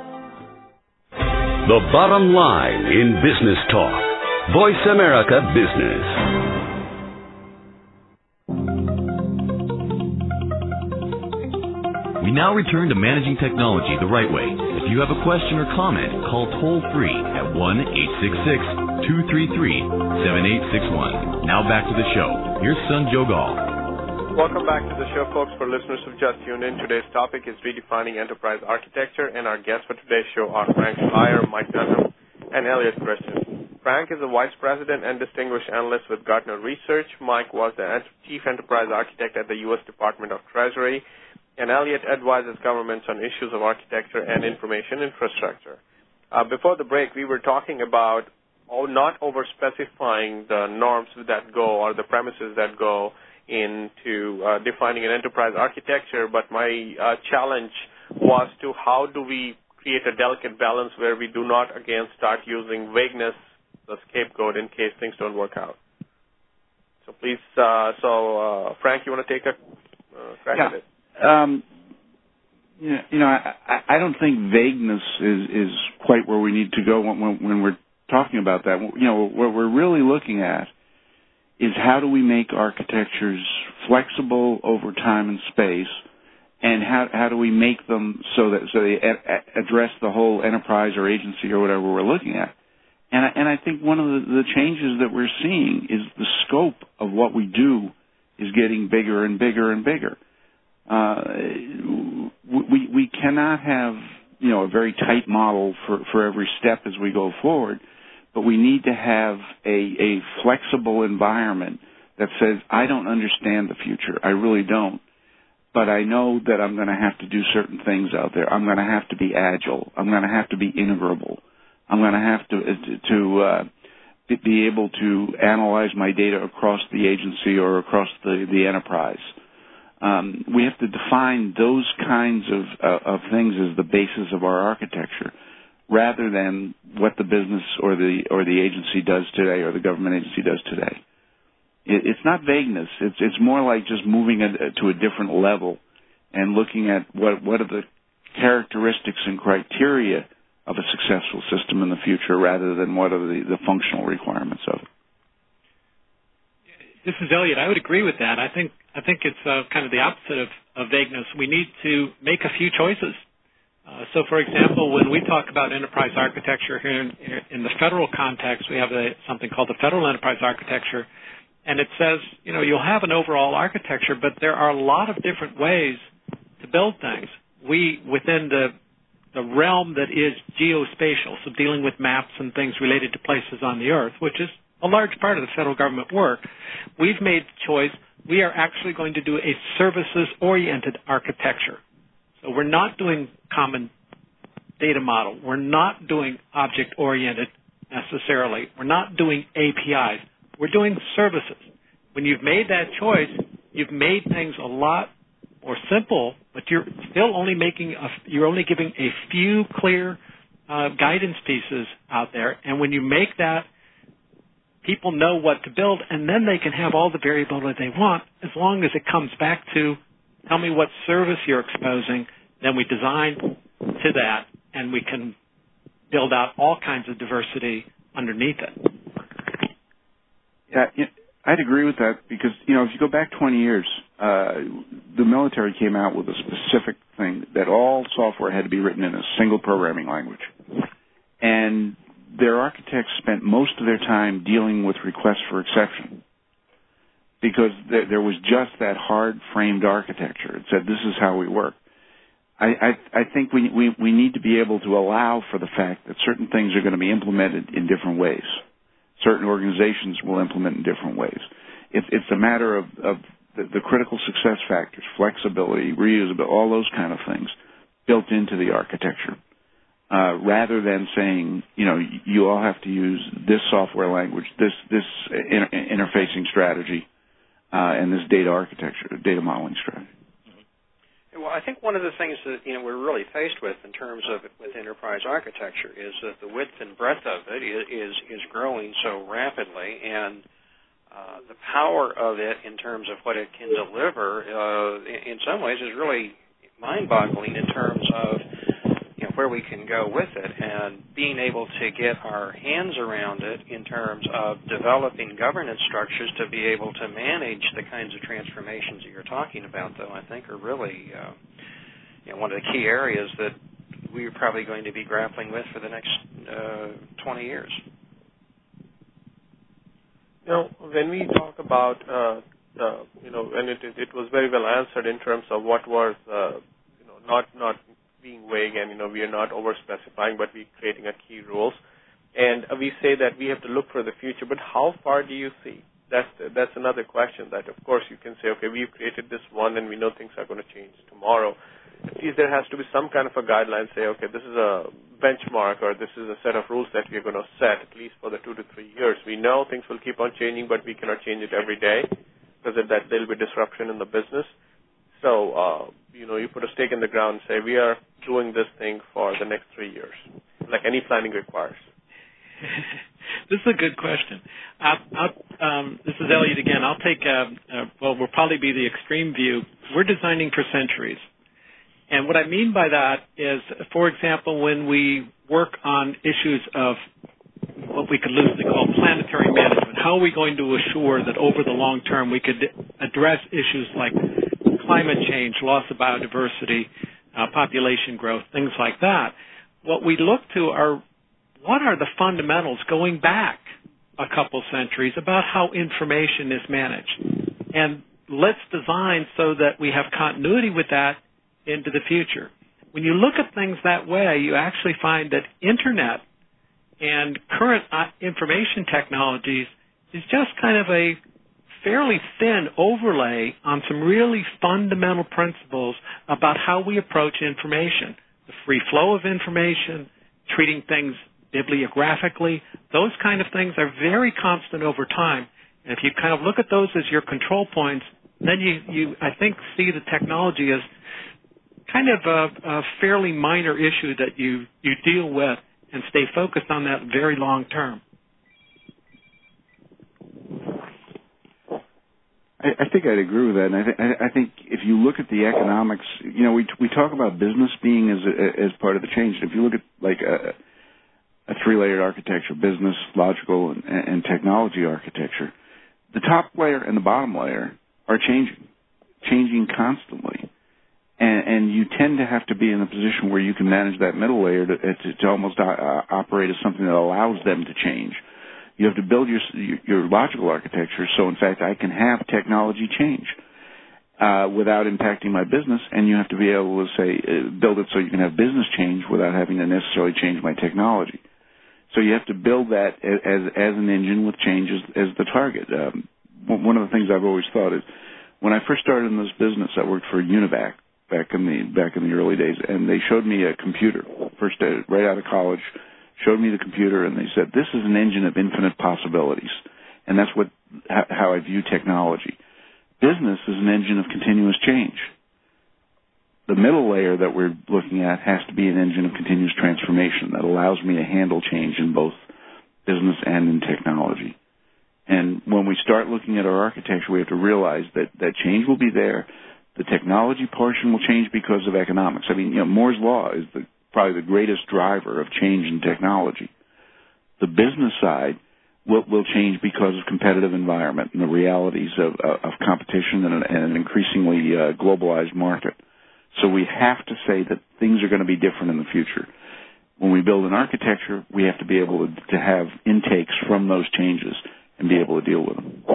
The Bottom Line in Business Talk. Voice America Business. We now return to managing technology the right way. If you have a question or comment, call toll-free at one eight six six, two three three, seven eight six one. Now back to the show. Here's Sun Jogal. Welcome back to the show, folks. For listeners who've just tuned in, today's topic is redefining enterprise architecture, and our guests for today's show are Frank Schleier, Mike Dunham, and Elliot Christian. Frank is a vice president and distinguished analyst with Gartner Research. Mike was the chief enterprise architect at the U S Department of Treasury, and Elliot advises governments on issues of architecture and information infrastructure. Uh, before the break, we were talking about or not over-specifying the norms that go or the premises that go into uh, defining an enterprise architecture, but my uh, challenge was to how do we create a delicate balance where we do not, again, start using vagueness, the scapegoat, in case things don't work out. So please, uh, so uh, Frank, you want to take a uh, crack yeah. at it? Um, you know, you know I, I don't think vagueness is, is quite where we need to go when, when we're talking about that. You know, what we're really looking at is how do we make architectures flexible over time and space, and how how do we make them so that so they a- address the whole enterprise or agency or whatever we're looking at. And I, and I think one of the, the changes that we're seeing is the scope of what we do is getting bigger and bigger and bigger. Uh, we we cannot have you know a very tight model for, for every step as we go forward. But we need to have a, a flexible environment that says, I don't understand the future. I really don't. But I know that I'm going to have to do certain things out there. I'm going to have to be agile. I'm going to have to be integrable. I'm going to have to to uh, be able to analyze my data across the agency or across the, the enterprise. Um, we have to define those kinds of, uh, of things as the basis of our architecture, rather than what the business or the or the agency does today or the government agency does today. It, it's not vagueness. It's it's more like just moving it to a different level and looking at what what are the characteristics and criteria of a successful system in the future, rather than what are the, the functional requirements of it. This is Elliot. I would agree with that. I think I think it's uh, kind of the opposite of, of vagueness. We need to make a few choices. Uh, so, for example, when we talk about enterprise architecture here in, in the federal context, we have a, something called the Federal Enterprise Architecture, and it says, you know, you'll have an overall architecture, but there are a lot of different ways to build things. We, within the the realm that is geospatial, so dealing with maps and things related to places on the Earth, which is a large part of the federal government work, we've made the choice we are actually going to do a services-oriented architecture. So we're not doing common data model. We're not doing object-oriented necessarily. We're not doing A P Is. We're doing services. When you've made that choice, you've made things a lot more simple, but you're still only making a, you're only giving a few clear uh, guidance pieces out there. And when you make that, people know what to build, and then they can have all the variability they want, as long as it comes back to tell me what service you're exposing, then we design to that, and we can build out all kinds of diversity underneath it. Yeah, I'd agree with that because, you know, if you go back twenty years, uh, the military came out with a specific thing that all software had to be written in a single programming language. And their architects spent most of their time dealing with requests for exception, because there, there was just that hard-framed architecture. It said, this is how we work. I, I, I think we, we, we need to be able to allow for the fact that certain things are going to be implemented in different ways. Certain organizations will implement in different ways. It, it's a matter of, of the, the critical success factors, flexibility, reusability, all those kind of things built into the architecture. Uh, rather than saying, you know, you all have to use this software language, this, this inter- interfacing strategy, Uh, and this data architecture, data modeling strategy. Well, I think one of the things that you know we're really faced with in terms of with enterprise architecture is that the width and breadth of it is is, is growing so rapidly, and uh, the power of it in terms of what it can deliver, uh, in, in some ways, is really mind-boggling in terms of you know, where we can go with it, and being able to get our hands around it in terms of developing governance structures to be able to manage the kinds of transformations that you're talking about, though, I think are really uh, you know, one of the key areas that we're probably going to be grappling with for the next uh, twenty years. You know, when we talk about, uh, uh, you know, and it, it was very well answered in terms of what was, uh, you know, not not being vague, and you know we are not over-specifying, but we're creating a key rules. And we say that we have to look for the future, but how far do you see? that's that's another question. That of course you can say, okay, we've created this one, and we know things are going to change tomorrow. At least there has to be some kind of a guideline. Say, okay, this is a benchmark, or this is a set of rules that we're going to set at least for the two to three years. We know things will keep on changing, but we cannot change it every day because of that there'll be disruption in the business. So, uh, you know, you put a stake in the ground and say, we are doing this thing for the next three years, like any planning requires. This is a good question. I'll, I'll, um, this is Elliot again. I'll take, uh, uh, well, will probably be the extreme view. We're designing for centuries. And what I mean by that is, for example, when we work on issues of what we could loosely call planetary management, how are we going to assure that over the long term we could address issues like climate change, loss of biodiversity, uh, population growth, things like that? What we look to are what are the fundamentals going back a couple centuries about how information is managed. And let's design so that we have continuity with that into the future. When you look at things that way, you actually find that Internet and current information technologies is just kind of a fairly thin overlay on some really fundamental principles about how we approach information. The free flow of information, treating things bibliographically, those kind of things are very constant over time. And if you kind of look at those as your control points, then you, you I think, see the technology as kind of a, a fairly minor issue that you, you deal with and stay focused on that very long term. I, I think I'd agree with that. And I, th- I think if you look at the economics, you know, we we talk about business being as a, as part of the change. If you look at like a, a three-layered architecture, business, logical, and, and technology architecture, the top layer and the bottom layer are changing, changing constantly. And, and you tend to have to be in a position where you can manage that middle layer to, to, to almost uh, operate as something that allows them to change. You have to build your, your logical architecture so, in fact, I can have technology change uh, without impacting my business, and you have to be able to say uh, build it so you can have business change without having to necessarily change my technology. So you have to build that as as an engine with change as, as the target. Um, one of the things I've always thought is when I first started in this business, I worked for Univac back in the back in the early days, and they showed me a computer first uh, right out of college. Showed me the computer, and they said, this is an engine of infinite possibilities. And that's what how I view technology. Business is an engine of continuous change. The middle layer that we're looking at has to be an engine of continuous transformation that allows me to handle change in both business and in technology. And when we start looking at our architecture, we have to realize that, that change will be there. The technology portion will change because of economics. I mean, you know, Moore's Law is the probably the greatest driver of change in technology. The business side will, will change because of competitive environment and the realities of, of competition and an, and an increasingly uh, globalized market. So we have to say that things are going to be different in the future. When we build an architecture, we have to be able to, to have intakes from those changes and be able to deal with them.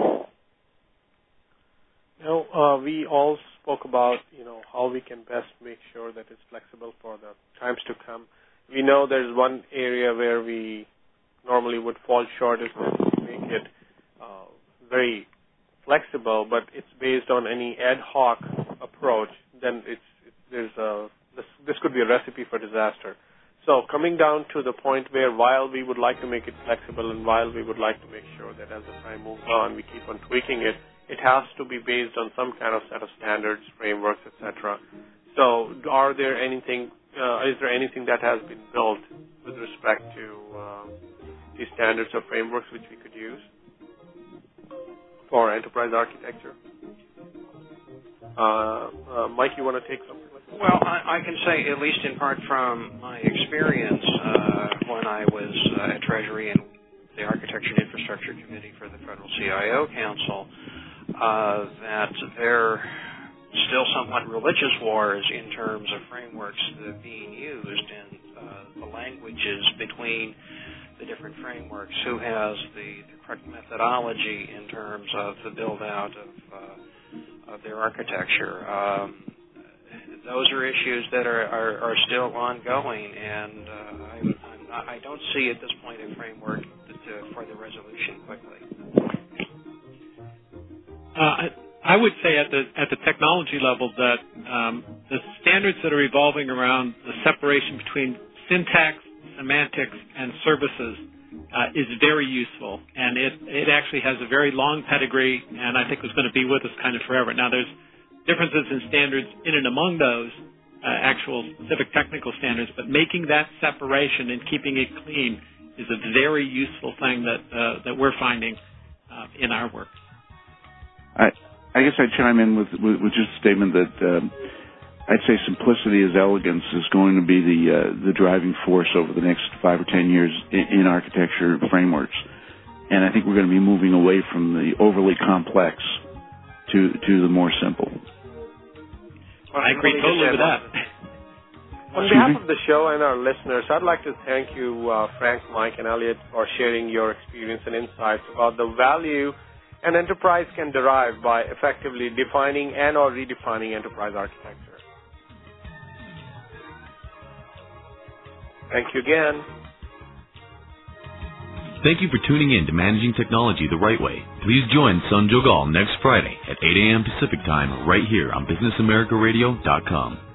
Now, uh, we all spoke about, you know, how we can best make sure that it's flexible for the times to come. We know there's one area where we normally would fall short is that we make it uh, very flexible, but it's based on any ad hoc approach. Then it's it, there's a this, this could be a recipe for disaster. So coming down to the point where while we would like to make it flexible and while we would like to make sure that as the time moves on we keep on tweaking it, it has to be based on some kind of set of standards, frameworks, et cetera. So, are there anything? Uh, is there anything that has been built with respect to uh, these standards or frameworks which we could use for enterprise architecture? Uh, uh, Mike, you want to take something? Well, I, I can say, at least in part from my experience uh, when I was uh, at Treasury and the Architecture and Infrastructure Committee for the Federal C I O Council, Uh, that there are still somewhat religious wars in terms of frameworks that are being used and uh, the languages between the different frameworks, who has the, the correct methodology in terms of the build-out of, uh, of their architecture. Um, those are issues that are, are, are still ongoing, and uh, I'm, I'm not, I don't see at this point a framework to, to, for the resolution quickly. Uh, I would say at the at the technology level that um, the standards that are evolving around the separation between syntax, semantics, and services uh, is very useful, and it it actually has a very long pedigree, and I think is going to be with us kind of forever. Now, there's differences in standards in and among those uh, actual specific technical standards, but making that separation and keeping it clean is a very useful thing that uh, that we're finding uh, in our work. I I guess I'd chime in with with, with just a statement that um, I'd say simplicity as elegance is going to be the uh, the driving force over the next five or ten years in, in architecture frameworks, and I think we're going to be moving away from the overly complex to to the more simple. Well, I agree totally with that. On behalf of the show and our listeners, I'd like to thank you, uh, Frank, Mike, and Elliot, for sharing your experience and insights about the value an enterprise can derive by effectively defining and or redefining enterprise architecture. Thank you again. Thank you for tuning in to Managing Technology the Right Way. Please join Sun Jogal next Friday at eight a.m. Pacific Time right here on business america radio dot com.